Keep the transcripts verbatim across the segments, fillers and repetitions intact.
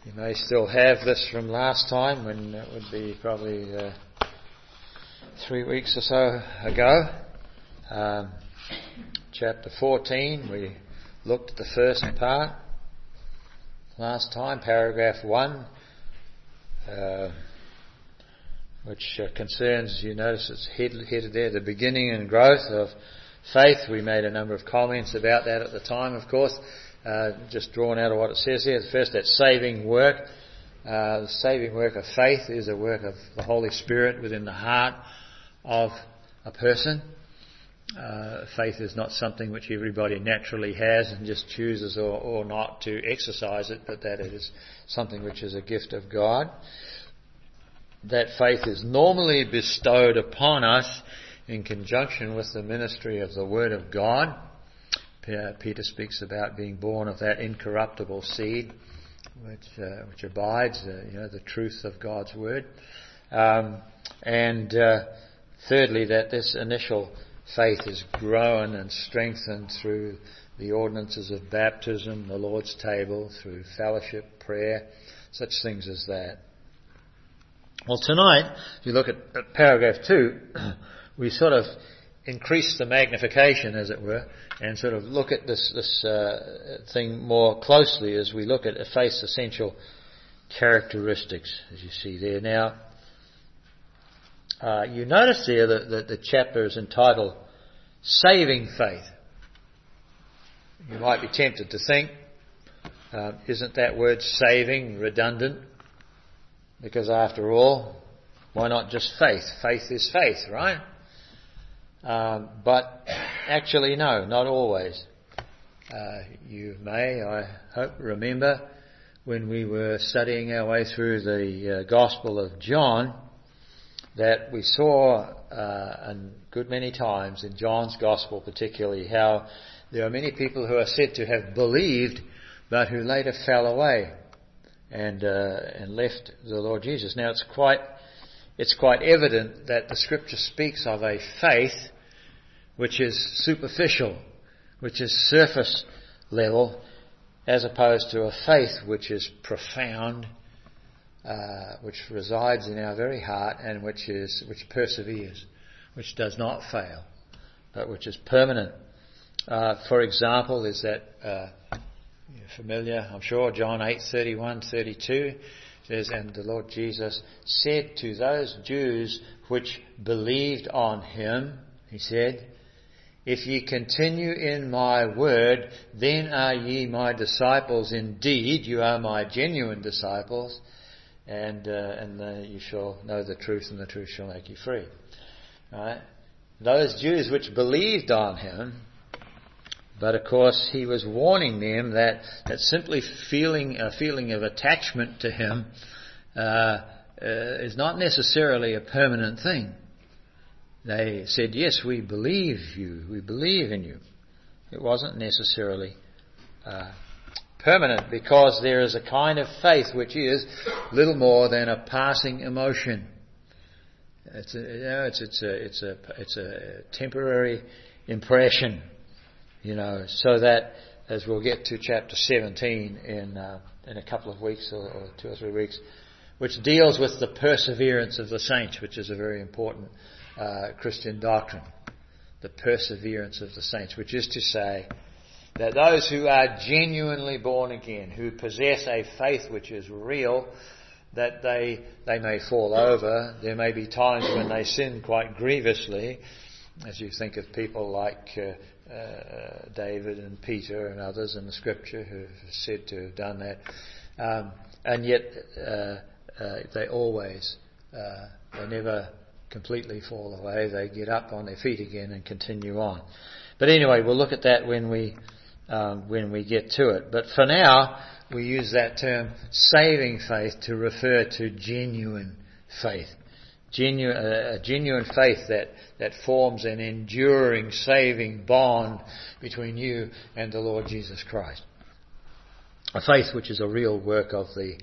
You may still have this from last time, when it would be probably uh, three weeks or so ago. Um, chapter fourteen, we looked at the first part last time, paragraph one, uh, which uh, concerns, you notice it's headed, headed there, the beginning and growth of faith. We made a number of comments about that at the time, of course. Uh, just drawn out of what it says here. First, that saving work. Uh, the saving work of faith is a work of the Holy Spirit within the heart of a person. Uh, faith is not something which everybody naturally has and just chooses or, or not to exercise it, but that it is something which is a gift of God. That faith is normally bestowed upon us in conjunction with the ministry of the Word of God. Peter speaks about being born of that incorruptible seed, which uh, which abides, uh, you know, the truth of God's word. Um, and uh, thirdly, that this initial faith is grown and strengthened through the ordinances of baptism, the Lord's table, through fellowship, prayer, such things as that. Well, tonight, if you look at, at paragraph two, we sort of increase the magnification, as it were, and sort of look at this this uh, thing more closely as we look at faith's essential characteristics, as you see there. Now, uh, you notice there that, that the chapter is entitled Saving Faith. You might be tempted to think, uh, isn't that word saving redundant? Because after all, why not just faith? Faith is faith, right? Um, but actually, no, not always. Uh, you may, I hope, remember when we were studying our way through the uh, Gospel of John that we saw uh, a good many times in John's Gospel particularly how there are many people who are said to have believed but who later fell away and uh, and left the Lord Jesus. Now it's quite It's quite evident that the Scripture speaks of a faith which is superficial, which is surface level, as opposed to a faith which is profound, uh, which resides in our very heart and which is which perseveres, which does not fail, but which is permanent. Uh, for example, is that uh, you're familiar, I'm sure, John eight thirty-one thirty-two. Says, and the Lord Jesus said to those Jews which believed on him, he said, if ye continue in my word, then are ye my disciples indeed. You are my genuine disciples, and uh, and the, you shall know the truth, and the truth shall make you free. Right? Those Jews which believed on him, but of course he was warning them that, that simply feeling a feeling of attachment to him uh, uh, is not necessarily a permanent thing. They said, yes, we believe you, we believe in you. It wasn't necessarily uh, permanent, because there is a kind of faith which is little more than a passing emotion. It's a, you know, it's, it's a, it's a, it's a temporary impression. You know, so that, as we'll get to chapter seventeen in uh, in a couple of weeks or, or two or three weeks, which deals with the perseverance of the saints, which is a very important uh, Christian doctrine. The perseverance of the saints, which is to say that those who are genuinely born again, who possess a faith which is real, that they they may fall over. There may be times when they sin quite grievously, as you think of people like Uh, Uh, David and Peter and others in the Scripture who are said to have done that, um, and yet uh, uh, they always, uh, they never completely fall away. They get up on their feet again and continue on. But anyway, we'll look at that when we um, when we get to it. But for now, we use that term saving faith to refer to genuine faith. Genuine, uh, a genuine faith that, that forms an enduring, saving bond between you and the Lord Jesus Christ. A faith which is a real work of the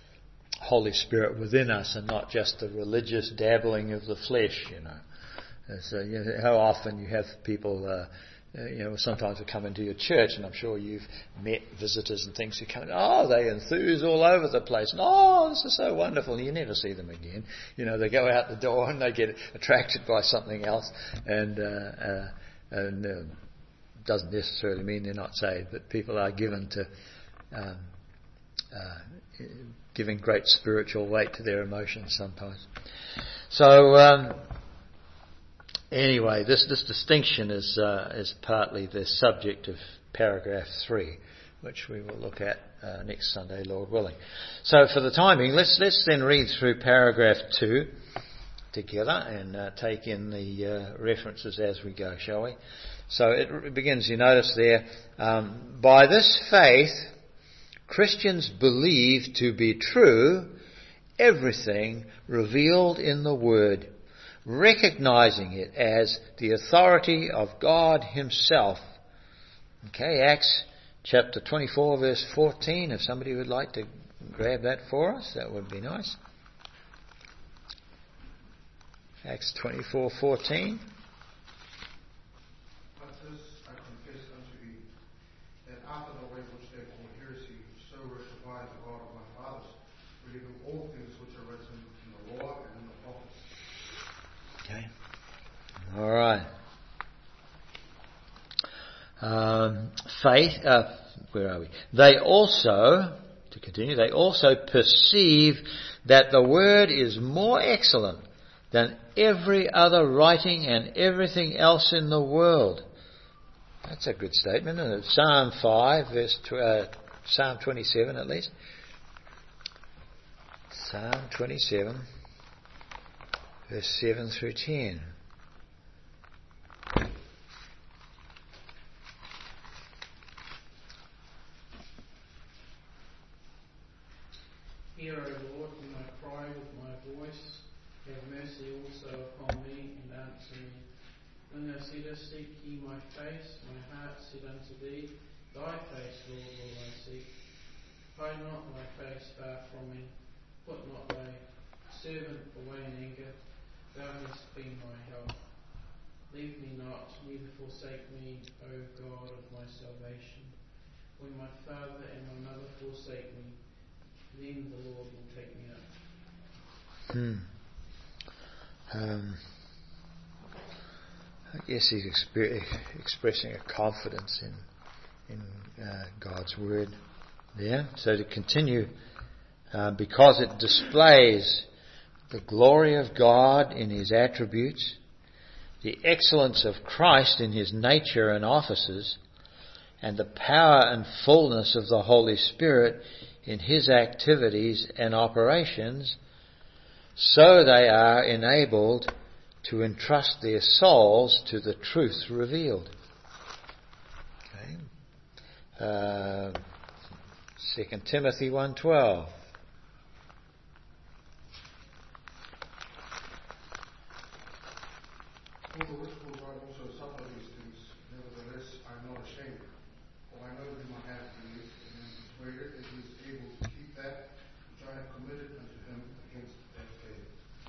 Holy Spirit within us and not just the religious dabbling of the flesh, you know. As, uh, you know, how often you have people uh, Uh, you know, sometimes we come into your church, and I'm sure you've met visitors and things who come in, oh, they enthuse all over the place, and oh, this is so wonderful, and you never see them again. You know, they go out the door and they get attracted by something else, and, uh, uh, and uh, doesn't necessarily mean they're not saved, but people are given to um, uh, giving great spiritual weight to their emotions sometimes. So, um, Anyway, this, this distinction is uh, is partly the subject of paragraph three, which we will look at uh, next Sunday, Lord willing. So, for the time being, let's let's then read through paragraph two together and uh, take in the uh, references as we go, shall we? So it begins. You notice there, um, by this faith, Christians believe to be true everything revealed in the Word, recognizing it as the authority of God Himself. Okay, Acts chapter twenty-four, verse fourteen. If somebody would like to grab that for us, that would be nice. Acts twenty-four, fourteen. But this I confess unto you, that after the way which they call heresy, so worship I the God of my fathers, believing all things which are written in the law and in the prophets. Okay. All right. Um, faith, uh, where are we? They also, to continue, they also perceive that the Word is more excellent than every other writing and everything else in the world. That's a good statement, isn't it? Psalm five, verse tw- uh, Psalm twenty-seven at least. Psalm twenty-seven. Verse seven through ten. Hear, O Lord, when I cry with my voice. Have mercy also upon me, and answer me. When thou saidst, seek ye my face, my heart said unto thee, thy face, Lord, will I seek. Hide not thy face far from me. Put not thy servant away in anger. Thou hast been my help. Leave me not, neither forsake me, O God of my salvation. When my father and my mother forsake me, then the Lord will take me up. Hmm. Um, I guess he's exp- expressing a confidence in in uh, God's word there. So to continue, uh, because it displays the glory of God in His attributes, the excellence of Christ in His nature and offices, and the power and fullness of the Holy Spirit in His activities and operations, so they are enabled to entrust their souls to the truth revealed. Okay. Uh, Second Timothy one twelve. For the which will God also suffer these things, nevertheless I am not ashamed, for I know whom I have believed, and am persuaded that He is able to keep that which I have committed unto Him against that day.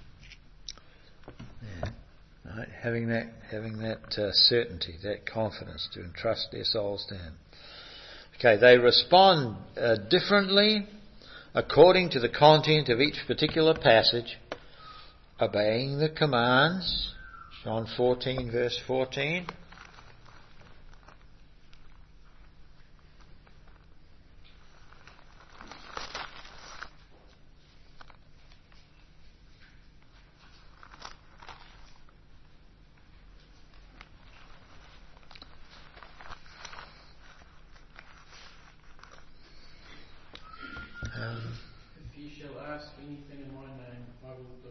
Yeah. Right. Having that, having that uh, certainty, that confidence to entrust their souls to Him. Okay, they respond uh, differently according to the content of each particular passage, obeying the commands. John fourteen, verse fourteen. Um, If ye shall ask anything in my name, I will do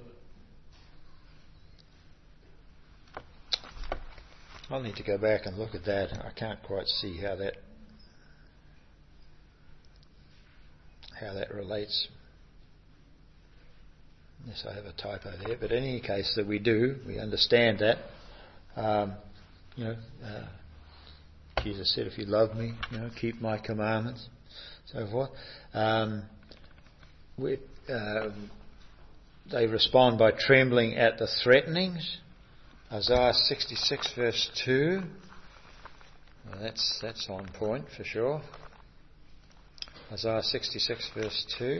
it. I'll need to go back and look at that. I can't quite see how that how that relates. Yes, I have a typo there, but in any case that we do, we understand that. Um, you know, uh, Jesus said, "If you love me, you know, keep my commandments," so forth. Um, we, uh, they respond by trembling at the threatenings. Isaiah sixty-six, verse two. Well, that's that's on point for sure. Isaiah sixty-six verse two.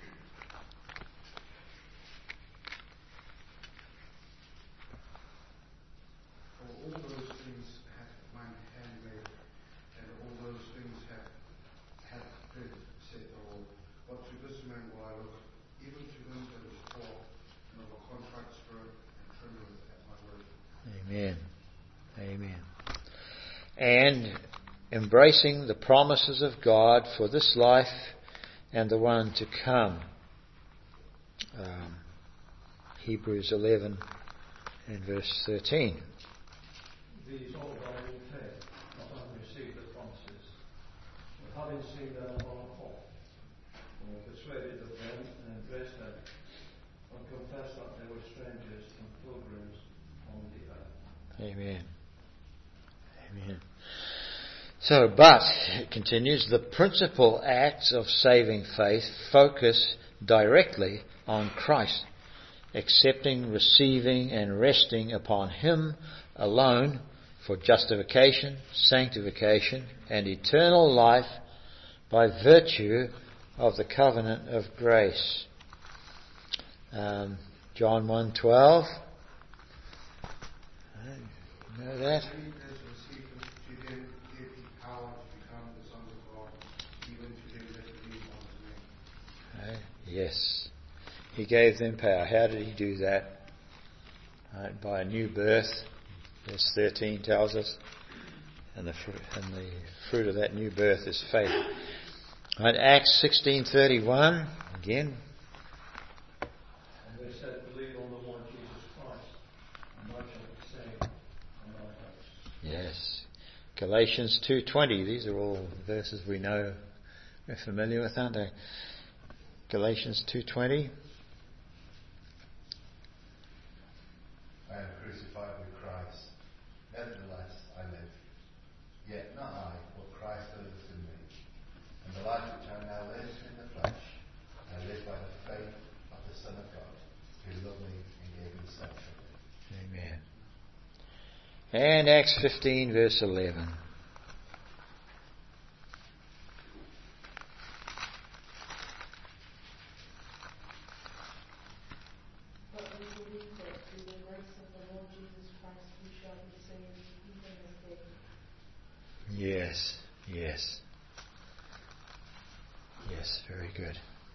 For all those things hath mine hand made, and all those things hath hath did, said the Lord. But to this man will I look, even to him that is poor, and of a contrite spirit, and trembleth at my word. Amen. Amen. And embracing the promises of God for this life and the one to come. Um, Hebrews eleven and verse thirteen. These all by in faith, not having received the promises, but having seen them afar off, and were persuaded of them and embraced them, and confessed that they were strangers and pilgrims on the earth. Amen. Amen. So, but, it continues, the principal acts of saving faith focus directly on Christ, accepting, receiving, and resting upon Him alone for justification, sanctification, and eternal life by virtue of the covenant of grace. Um, John one twelve. You know that? Yes. He gave them power. How did He do that? Right, by a new birth. Verse thirteen tells us. And the, fruit, and the fruit of that new birth is faith. Right, Acts sixteen thirty-one. Again. And they said, believe on the Lord Jesus Christ, and thou shalt be saved and thy house. Yes. Galatians two twenty. These are all verses we know. We're familiar with, aren't they? Galatians two twenty. I am crucified with Christ. Nevertheless I live. Yet not I, but Christ lives in me. And the life which I now live in the flesh, I live by the faith of the Son of God, who loved me and gave Himself for me. Amen. And Acts fifteen verse eleven. Yes, yes. Yes, very good.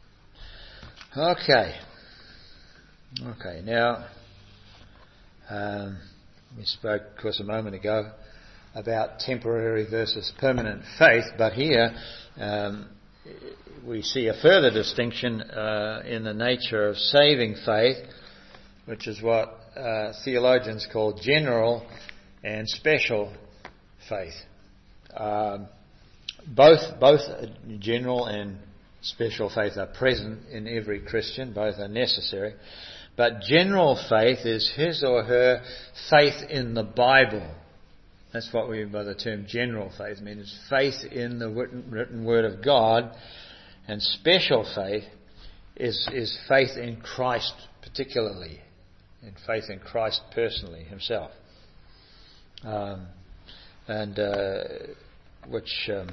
Okay. Okay, now, um, we spoke, of course, a moment ago about temporary versus permanent faith, but here um, we see a further distinction uh, in the nature of saving faith, which is what uh, theologians call general and special faith. Um, both both general and special faith are present in every Christian. Both are necessary. But general faith is his or her faith in the Bible. That's what we mean by the term general faith. I mean, it's faith in the written, written Word of God. And special faith is, is faith in Christ particularly. And faith in Christ personally, Himself. Um, and uh, which... Um,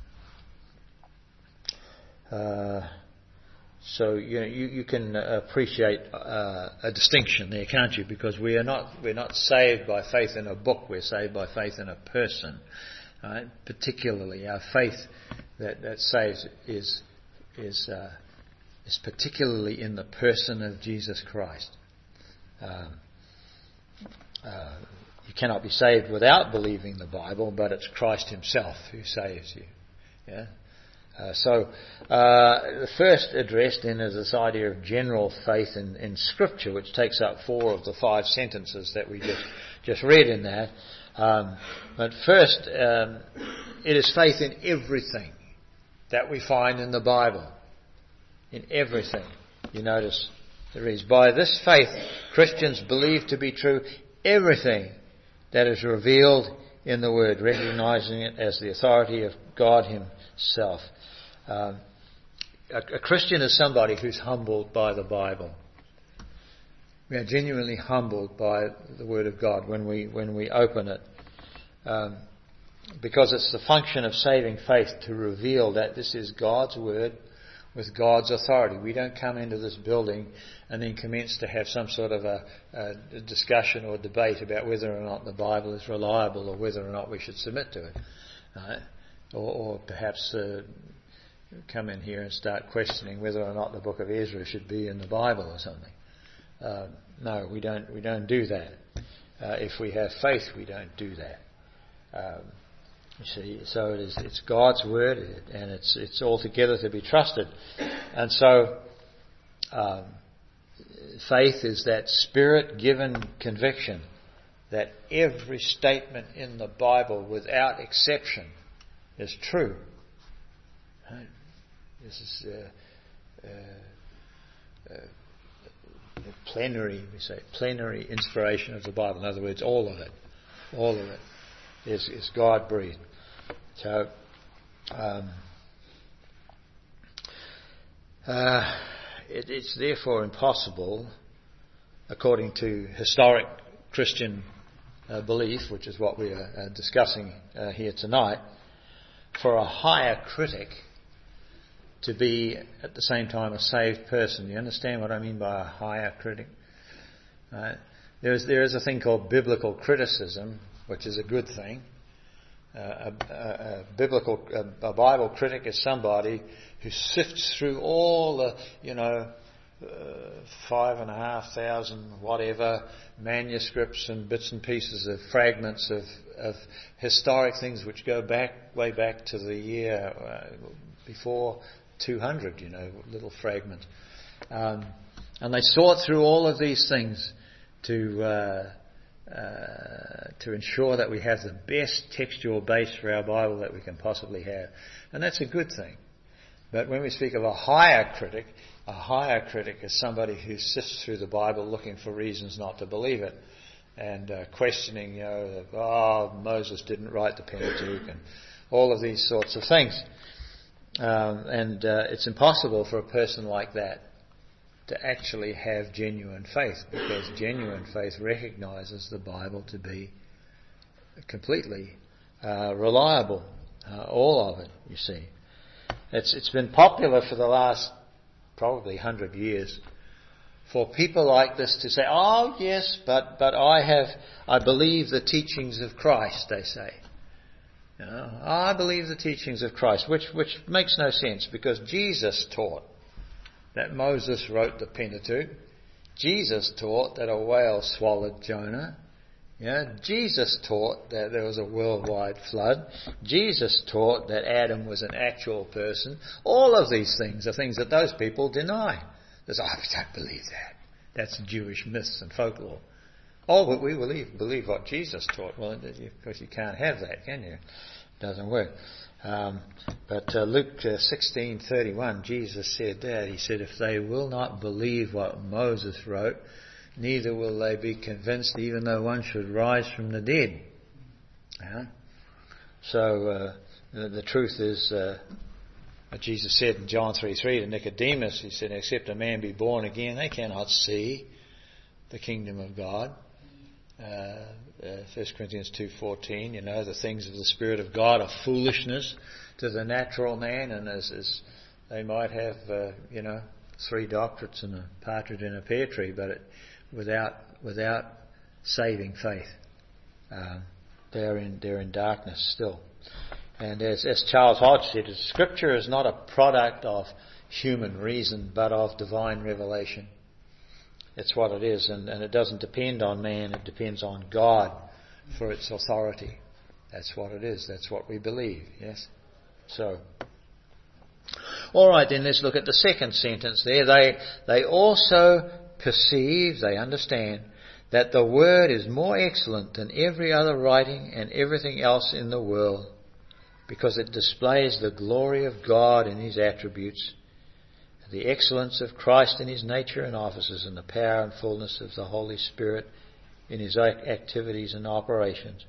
Uh, so you know you, you can appreciate uh, a distinction there, can't you? Because we are not we're not saved by faith in a book. We're saved by faith in a person. Right? Particularly, our faith that, that saves is is uh, is particularly in the person of Jesus Christ. Um, uh, you cannot be saved without believing the Bible, but it's Christ Himself who saves you. Yeah. Uh, so, uh, the first addressed then is this idea of general faith in, in Scripture, which takes up four of the five sentences that we just just read in that. Um, but first, um, it is faith in everything that we find in the Bible. In everything. You notice it reads, by this faith, Christians believe to be true everything that is revealed in the Word, recognizing it as the authority of God Himself. Um, a, a Christian is somebody who's humbled by the Bible. We are genuinely humbled by the Word of God when we when we open it. Um, because it's the function of saving faith to reveal that this is God's word with God's authority. We don't come into this building and then commence to have some sort of a, a discussion or debate about whether or not the Bible is reliable or whether or not we should submit to it. Right? Or, or perhaps uh, come in here and start questioning whether or not the book of Ezra should be in the Bible or something. Uh, no, we don't. We don't do that. Uh, if we have faith, we don't do that. Um, you see, so it is. It's God's word, and it's it's altogether to be trusted. And so, um, faith is that spirit-given conviction that every statement in the Bible, without exception, is true. Right? This is uh, uh, uh, the plenary, we say, plenary inspiration of the Bible. In other words, all of it, all of it is, is God-breathed. So, um, uh, it, it's therefore impossible, according to historic Christian uh, belief, which is what we are uh, discussing uh, here tonight, for a higher critic to be at the same time a saved person. You understand what I mean by a higher critic? Right? There is there is a thing called biblical criticism, which is a good thing. Uh, a, a, a biblical, a, a Bible critic is somebody who sifts through all the, you know, uh, five and a half thousand whatever manuscripts and bits and pieces of fragments of, of historic things which go back way back to the year uh, before two hundred, you know, little fragments. Um, and they sort through all of these things to uh, uh, to ensure that we have the best textual base for our Bible that we can possibly have. And that's a good thing. But when we speak of a higher critic, a higher critic is somebody who sifts through the Bible looking for reasons not to believe it and uh, questioning, you know, that, oh, Moses didn't write the Pentateuch and all of these sorts of things. Um, and uh, it's impossible for a person like that to actually have genuine faith, because genuine faith recognizes the Bible to be completely uh, reliable, uh, all of it, you see. It's it's been popular for the last probably hundred years for people like this to say, oh yes, but but I have I believe the teachings of Christ, they say. You know, I believe the teachings of Christ, which which makes no sense, because Jesus taught that Moses wrote the Pentateuch. Jesus taught that a whale swallowed Jonah. Yeah, Jesus taught that there was a worldwide flood. Jesus taught that Adam was an actual person. All of these things are things that those people deny. They say, oh, I don't believe that. That's Jewish myths and folklore. Oh, but we believe believe what Jesus taught. Well, of course you can't have that, can you? It doesn't work. Um, but uh, Luke uh, sixteen thirty-one, Jesus said that. He said, if they will not believe what Moses wrote, neither will they be convinced, even though one should rise from the dead. Yeah? So uh, the, the truth is, uh, Jesus said in John three three to Nicodemus, he said, except a man be born again, they cannot see the kingdom of God. Uh, uh, First Corinthians two fourteen, you know, the things of the Spirit of God are foolishness to the natural man, and as, as they might have, uh, you know, three doctorates and a partridge in a pear tree, but it, without without saving faith, um, they're in they're in darkness still. And as, as Charles Hodge said, Scripture is not a product of human reason, but of divine revelation. It's what it is, and, and it doesn't depend on man, it depends on God for its authority. That's what it is, that's what we believe, yes? So, alright then, let's look at the second sentence there. They, they also perceive, they understand, that the Word is more excellent than every other writing and everything else in the world, because it displays the glory of God in His attributes, the excellence of Christ in His nature and offices, and the power and fullness of the Holy Spirit in His activities and operations.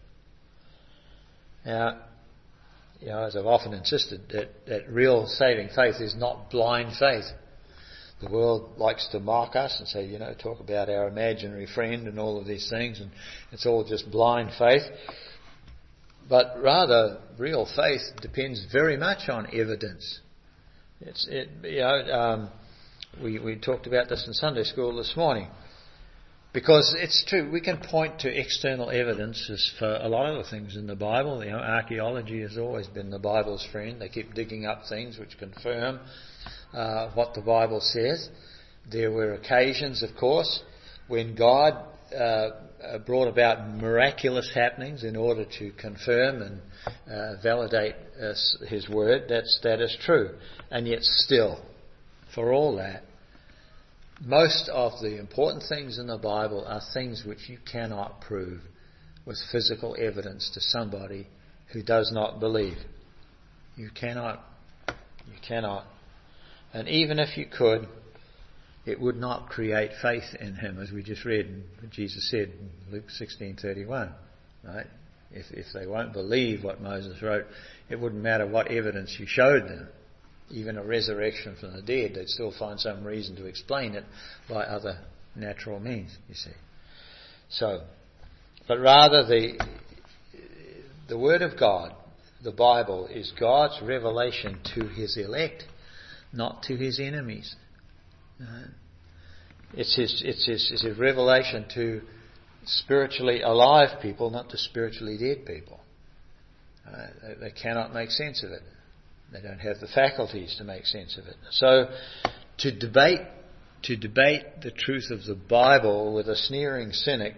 Now, you know, as I've often insisted, that, that real saving faith is not blind faith. The world likes to mock us and say, you know, talk about our imaginary friend and all of these things, and it's all just blind faith. but rather real faith depends very much on evidence. It's it you know um, we we talked about this in Sunday school this morning. Because it's true, we can point to external evidences for a lot of the things in the Bible. You know, archaeology has always been the Bible's friend. They keep digging up things which confirm uh, what the Bible says. There were occasions, of course, when God uh, brought about miraculous happenings in order to confirm and uh, validate uh, His word. That's that is true. And yet still, for all that, most of the important things in the Bible are things which you cannot prove with physical evidence to somebody who does not believe. You cannot. You cannot. And even if you could, it would not create faith in Him, as we just read and Jesus said in Luke sixteen thirty-one. Right? If if they won't believe what Moses wrote, it wouldn't matter what evidence you showed them. Even a resurrection from the dead, they'd still find some reason to explain it by other natural means, you see. So, but rather the the Word of God, the Bible, is God's revelation to His elect, not to His enemies. Uh, it's His it's His it's His revelation to spiritually alive people, not to spiritually dead people. Uh, they, they cannot make sense of it. They don't have the faculties to make sense of it. So, to debate, to debate the truth of the Bible with a sneering cynic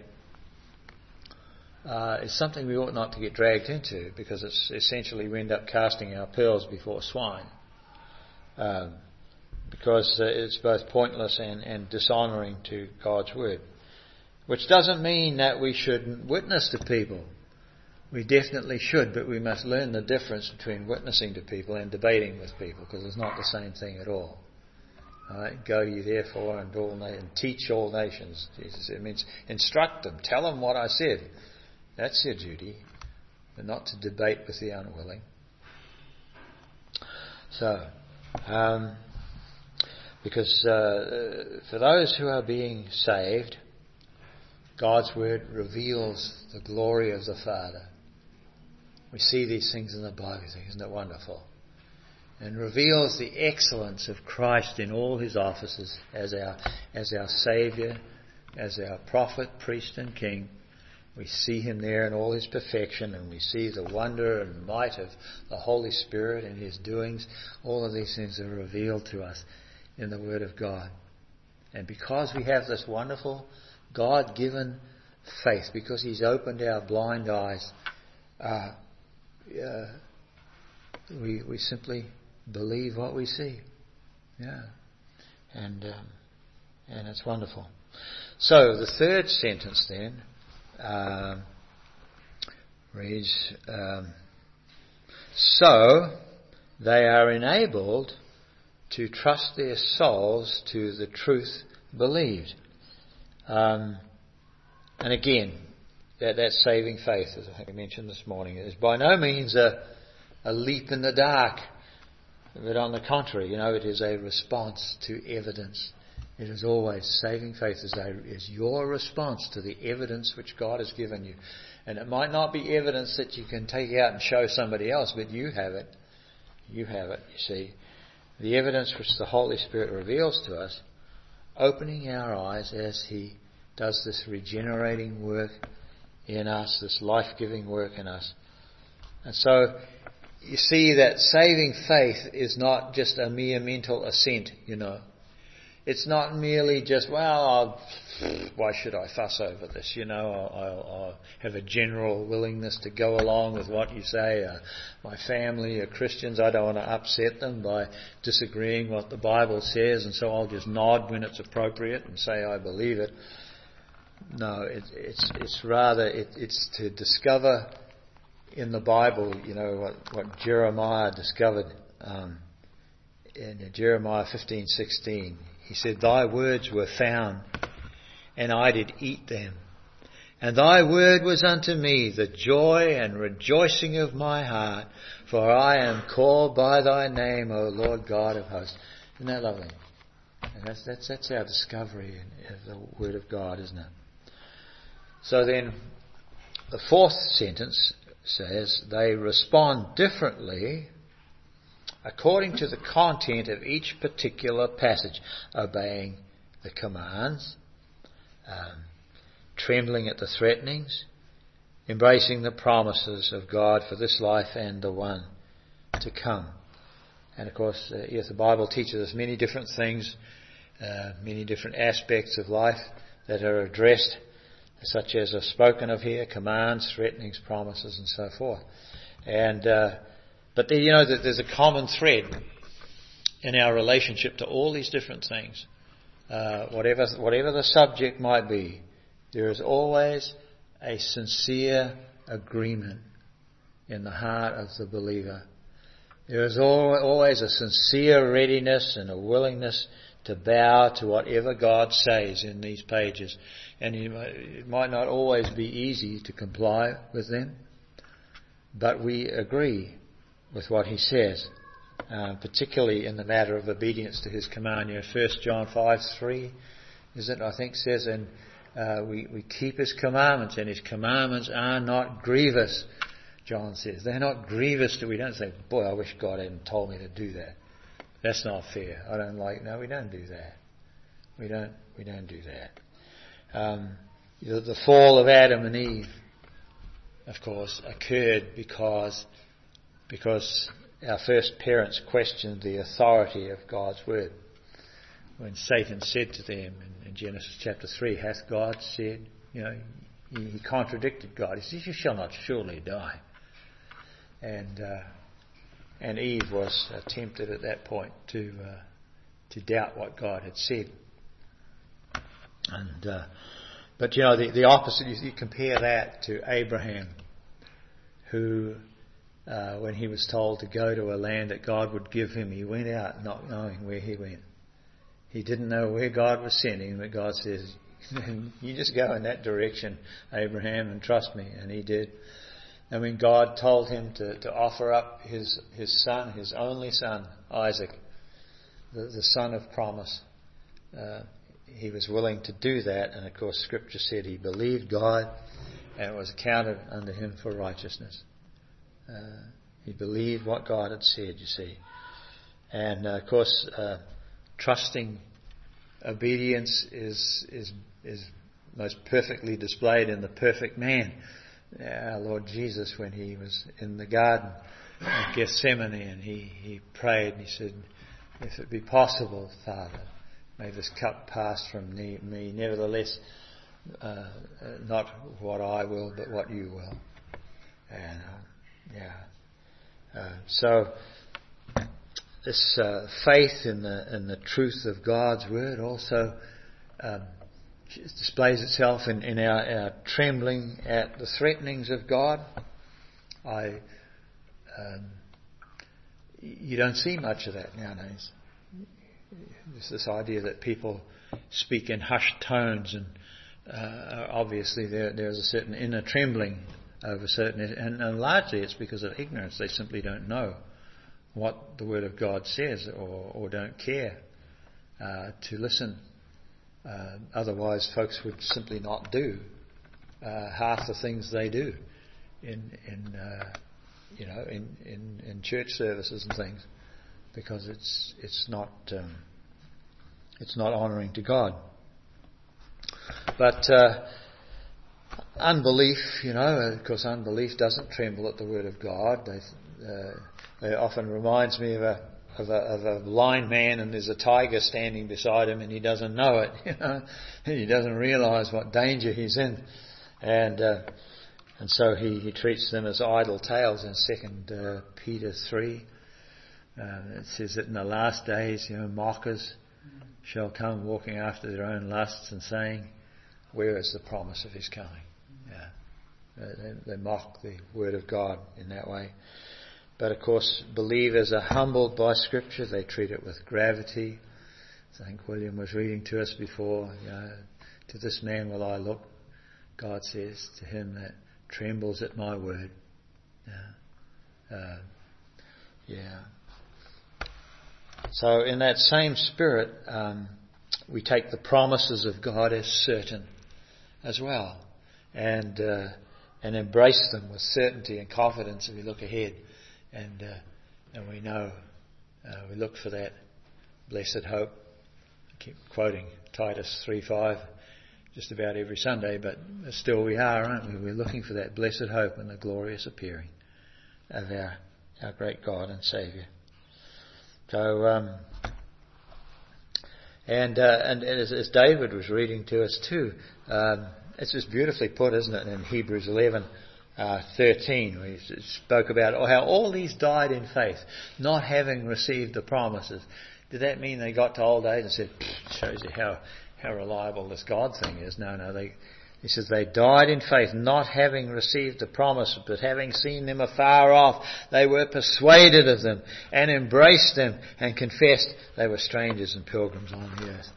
uh, is something we ought not to get dragged into, because it's essentially we end up casting our pearls before swine. Um, because uh, it's both pointless and, and dishonouring to God's word. Which doesn't mean that we shouldn't witness to people. We definitely should, but we must learn the difference between witnessing to people and debating with people, because it's not the same thing at all. All right? Go ye therefore and, all na- and teach all nations. Jesus, it means instruct them, tell them what I said. That's your duty, but not to debate with the unwilling. So, um, because uh, for those who are being saved, God's word reveals the glory of the Father. We see these things in the Bible. Isn't it wonderful? And reveals the excellence of Christ in all His offices as our as our Saviour, as our prophet, priest and king. We see Him there in all His perfection, and we see the wonder and might of the Holy Spirit and His doings. All of these things are revealed to us in the Word of God. And because we have this wonderful God-given faith, because He's opened our blind eyes, uh, uh, we we simply believe what we see. Yeah, and um, and it's wonderful. So the third sentence then um, reads, um, "So they are enabled to trust their souls to the truth believed." Um, and again, that, that saving faith, as I think I mentioned this morning, is by no means a, a leap in the dark, but on the contrary, you know, it is a response to evidence. It is always, saving faith is, a, is your response to the evidence which God has given you. And it might not be evidence that you can take out and show somebody else, but you have it. You have it, you see. The evidence which the Holy Spirit reveals to us, opening our eyes as He does this regenerating work in us, this life-giving work in us. And so you see that saving faith is not just a mere mental assent, you know. It's not merely just, well, I'll, why should I fuss over this? You know, I'll, I'll, I'll have a general willingness to go along with what you say. Uh, my family are Christians. I don't want to upset them by disagreeing what the Bible says, and so I'll just nod when it's appropriate and say I believe it. No, it, it's it's rather it, it's to discover in the Bible, you know, what, what Jeremiah discovered um, in Jeremiah fifteen sixteen. He said, "Thy words were found, and I did eat them. And thy word was unto me the joy and rejoicing of my heart, for I am called by thy name, O Lord God of hosts." Isn't that lovely? And that's, that's, that's our discovery of the Word of God, isn't it? So then, the fourth sentence says they respond differently according to the content of each particular passage, obeying the commands, um, trembling at the threatenings, embracing the promises of God for this life and the one to come. And of course, uh, yes, the Bible teaches us many different things, uh, many different aspects of life that are addressed, such as are spoken of here: commands, threatenings, promises, and so forth. And uh, but there, you know that there's a common thread in our relationship to all these different things. Uh, whatever whatever the subject might be, there is always a sincere agreement in the heart of the believer. There is always a sincere readiness and a willingness to bow to whatever God says in these pages. And it might not always be easy to comply with them, but we agree with what he says, uh, particularly in the matter of obedience to his command. You know, First John five three, is it, I think, says, and uh, we, we keep his commandments, and his commandments are not grievous, John says. They're not grievous. To, we don't say, boy, I wish God hadn't told me to do that. That's not fair. I don't like, no, we don't do that. We don't, we don't do that. Um, the, the fall of Adam and Eve, of course, occurred because because our first parents questioned the authority of God's word. When Satan said to them in, in Genesis chapter three, hath God said, you know, he, he contradicted God. He says, you shall not surely die. And uh, and Eve was uh, tempted at that point to uh, to doubt what God had said. And uh, but you know the, the opposite. You, you compare that to Abraham, who, uh, when he was told to go to a land that God would give him, he went out not knowing where he went. He didn't know where God was sending him, but God says, "You just go in that direction, Abraham, and trust me." And he did. And when God told him to, to offer up his his son, his only son, Isaac, the, the son of promise, uh, he was willing to do that. And of course, Scripture said he believed God, and it was accounted unto him for righteousness. Uh, he believed what God had said, you see. And uh, of course, uh, trusting obedience is is is most perfectly displayed in the perfect man, our Lord Jesus, when he was in the garden of Gethsemane, and he, he prayed and he said, if it be possible, Father, may this cup pass from me, nevertheless, uh, not what I will, but what you will. And uh, yeah, uh, so this uh, faith in the in the truth of God's word also um, displays itself in, in our, our trembling at the threatenings of God. I, um, you don't see much of that nowadays. There's this idea that people speak in hushed tones, and uh, obviously there there's a certain inner trembling over certain, and, and largely it's because of ignorance. They simply don't know what the Word of God says, or, or don't care uh, to listen. Uh, otherwise, folks would simply not do uh, half the things they do in in uh, you know in, in, in church services and things, because it's it's not um, it's not honouring to God. But uh, unbelief, you know, of course, unbelief doesn't tremble at the word of God. They, uh, it often reminds me of a Of a, of a blind man, and there's a tiger standing beside him, and he doesn't know it. You know, he doesn't realise what danger he's in, and uh, and so he, he treats them as idle tales. In Second uh, Peter three, uh, it says that in the last days, you know, mockers shall come, walking after their own lusts, and saying, "Where is the promise of His coming?" Yeah, they, they mock the word of God in that way. But of course, believers are humbled by Scripture. They treat it with gravity. I think William was reading to us before, you know, to this man will I look, God says, to him that trembles at my word. Yeah. Uh, yeah. So in that same spirit, um, we take the promises of God as certain as well. And uh, and embrace them with certainty and confidence as we look ahead. And uh, and we know, uh, we look for that blessed hope. I keep quoting Titus three five just about every Sunday, but still we are, aren't we? We're looking for that blessed hope and the glorious appearing of our, our great God and Saviour. So, um, and, uh, and as, as David was reading to us too, um, it's just beautifully put, isn't it, in Hebrews eleven uh, thirteen, where he spoke about how all these died in faith, not having received the promises. Did that mean they got to old age and said, shows you how, how reliable this God thing is? No, no, they, he says they died in faith, not having received the promise, but having seen them afar off, they were persuaded of them and embraced them and confessed they were strangers and pilgrims on the earth.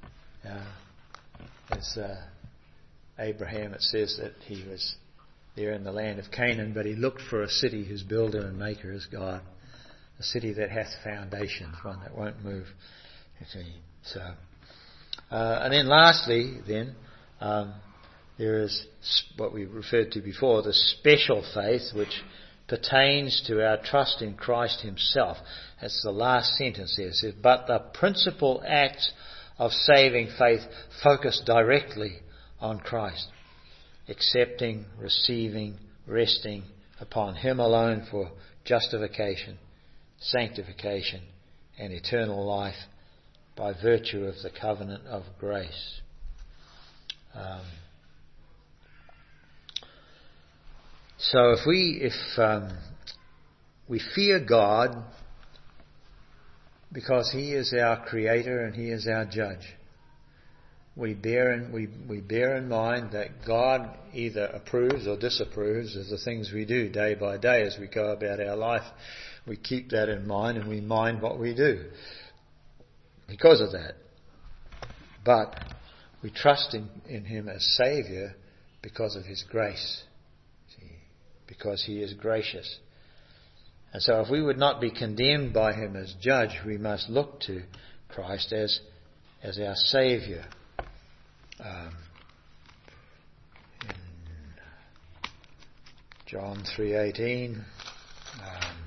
Uh, as uh, Abraham, it says that he was there in the land of Canaan, but he looked for a city whose builder and maker is God. A city that hath foundations, one that won't move. So, uh, and then lastly, then, um, there is what we referred to before, the special faith, which pertains to our trust in Christ himself. That's the last sentence there. It says, but the principal acts of saving faith focus directly on Christ, accepting, receiving, resting upon him alone for justification, sanctification, and eternal life by virtue of the covenant of grace. Um, so if we if um, we fear God because he is our creator and he is our judge, we bear in we, we bear in mind that God either approves or disapproves of the things we do day by day as we go about our life. We keep that in mind and we mind what we do because of that. But we trust in, in him as Saviour because of his grace. See, because he is gracious. And so if we would not be condemned by him as judge, we must look to Christ as, as our Saviour. Um, in John three eighteen, um,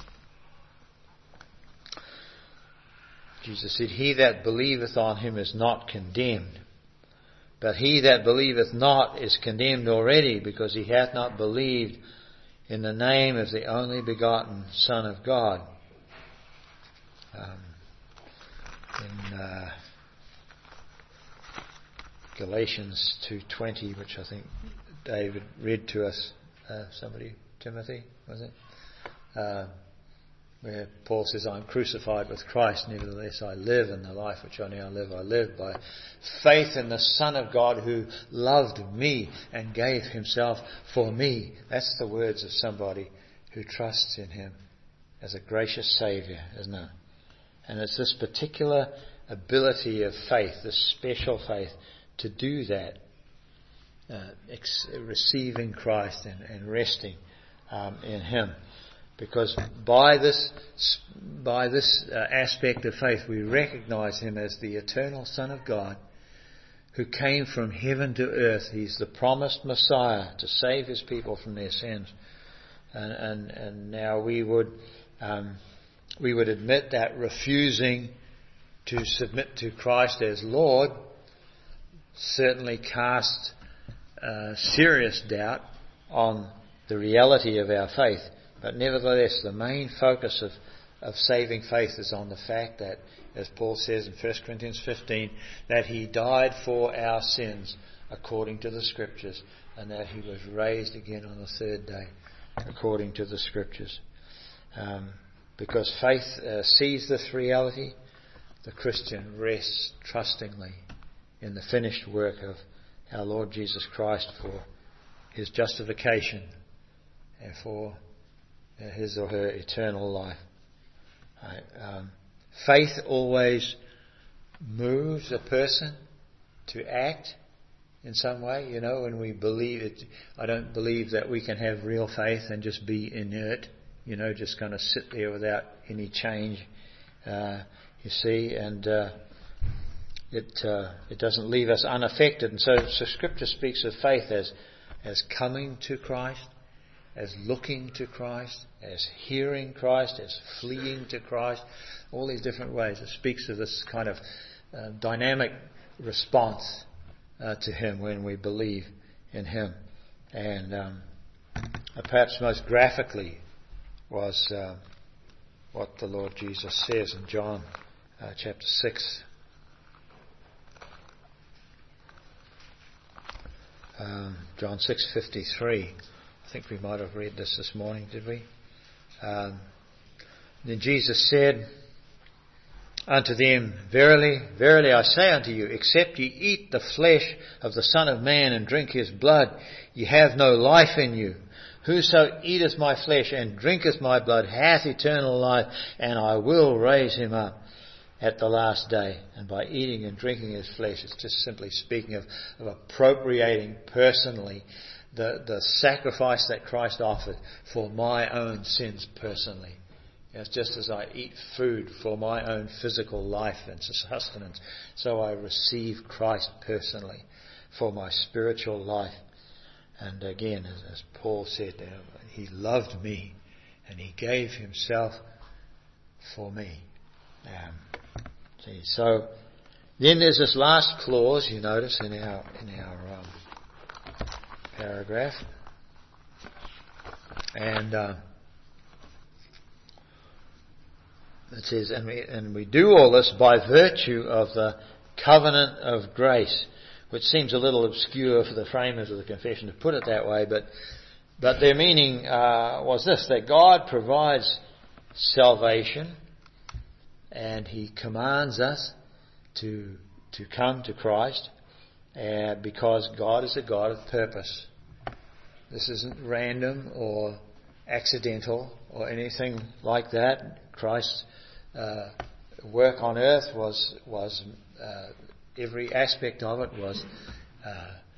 Jesus said, he that believeth on him is not condemned, but he that believeth not is condemned already, because he hath not believed in the name of the only begotten Son of God. Um, in uh, Galatians two twenty, which I think David read to us, uh, somebody, Timothy, was it? Uh, where Paul says, I am crucified with Christ, nevertheless I live, and the life which I now live, I live by faith in the Son of God who loved me and gave himself for me. That's the words of somebody who trusts in him as a gracious Saviour, isn't it? And it's this particular ability of faith, this special faith, to do that, uh, ex- receiving Christ and, and resting um, in him. Because by this by this uh, aspect of faith, we recognise him as the eternal Son of God who came from heaven to earth. He's the promised Messiah to save his people from their sins. And, and, and now we would um, we would admit that refusing to submit to Christ as Lord certainly casts uh, serious doubt on the reality of our faith. But nevertheless, the main focus of, of saving faith is on the fact that, as Paul says in First Corinthians fifteen, that he died for our sins according to the Scriptures, and that he was raised again on the third day according to the Scriptures. Um, because faith uh, sees this reality, the Christian rests trustingly in the finished work of our Lord Jesus Christ for his justification and for his or her eternal life. Right. Um, faith always moves a person to act in some way. You know, when we believe it, I don't believe that we can have real faith and just be inert, you know, just kind of sit there without any change, uh, you see, and uh, it uh, it doesn't leave us unaffected. And so, so Scripture speaks of faith as as coming to Christ, as looking to Christ, as hearing Christ, as fleeing to Christ, all these different ways. It speaks of this kind of uh, dynamic response uh, to Him when we believe in Him. And um, perhaps most graphically was uh, what the Lord Jesus says in John uh, chapter six. Um, John six fifty-three. I think we might have read this this morning, did we? Um, then Jesus said unto them, Verily, verily I say unto you, except ye eat the flesh of the Son of Man and drink His blood, ye have no life in you. Whoso eateth my flesh and drinketh my blood hath eternal life, and I will raise him up at the last day. And by eating and drinking His flesh, it's just simply speaking of, of appropriating personally the, the sacrifice that Christ offered for my own sins personally. It's just as I eat food for my own physical life and sustenance, so I receive Christ personally for my spiritual life. And again, as, as Paul said, uh, He loved me and He gave Himself for me. Um, see, so then there's this last clause you notice in our in our um, paragraph, and uh, it says, and we and we do all this by virtue of the covenant of grace, which seems a little obscure for the framers of the confession to put it that way, but but their meaning uh, was this: that God provides salvation, and He commands us to to come to Christ, uh, because God is a God of purpose. This isn't random or accidental or anything like that. Christ's uh, work on earth was was uh, every aspect of it was uh,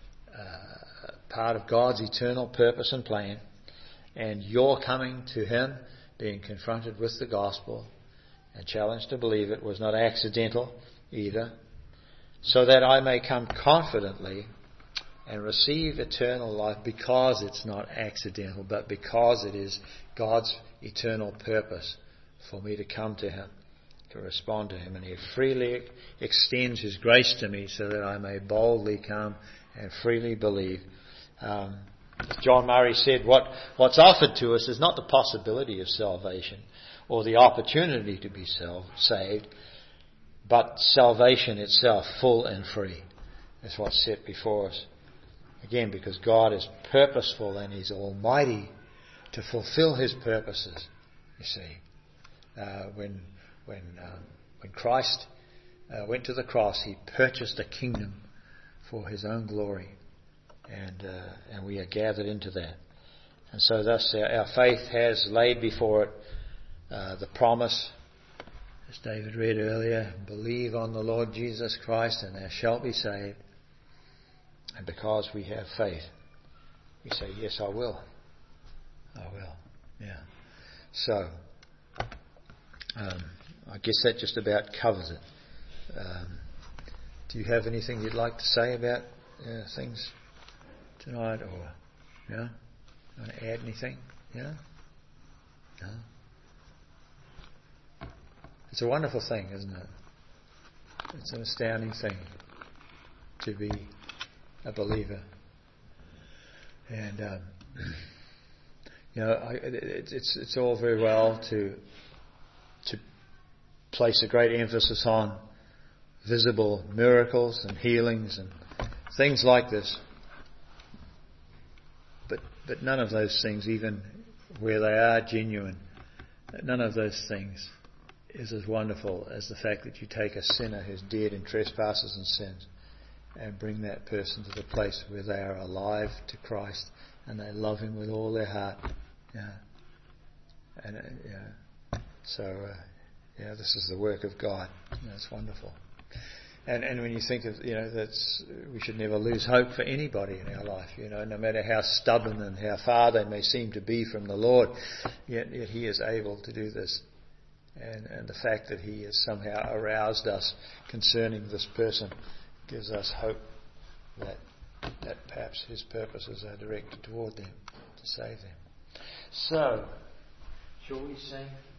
uh, part of God's eternal purpose and plan. And your coming to Him, being confronted with the gospel and challenged to believe it, was not accidental either, so that I may come confidently and receive eternal life, because it's not accidental, but because it is God's eternal purpose for me to come to Him, to respond to Him. And He freely extends His grace to me so that I may boldly come and freely believe. Um, as John Murray said, what, what's offered to us is not the possibility of salvation or the opportunity to be self, saved, but salvation itself, full and free, is what's set before us. Again, because God is purposeful and He's almighty to fulfill His purposes. You see, uh, when when um, when Christ uh, went to the cross, He purchased a kingdom for His own glory, and uh, and we are gathered into that. And so, thus, our, our faith has laid before it uh, the promise, as David read earlier: "Believe on the Lord Jesus Christ, and thou shalt be saved." And because we have faith, we say, yes, I will. I will. Yeah. So, um, I guess that just about covers it. Um, do you have anything you'd like to say about uh, things tonight? Or, yeah? You want to add anything? Yeah? No? It's a wonderful thing, isn't it? It's an astounding thing to be a believer. And um, you know, I, it, it's it's all very well to to place a great emphasis on visible miracles and healings and things like this, but but none of those things, even where they are genuine, none of those things is as wonderful as the fact that you take a sinner who's dead in trespasses and sins and bring that person to the place where they are alive to Christ and they love Him with all their heart. Yeah. And uh, yeah. So uh, yeah, this is the work of God. That's wonderful. And and when you think of, you know, that's, we should never lose hope for anybody in our life. You know, no matter how stubborn and how far they may seem to be from the Lord, yet yet He is able to do this. And and the fact that He has somehow aroused us concerning this person gives us hope that that perhaps his purposes are directed toward them, to save them. So, shall we sing?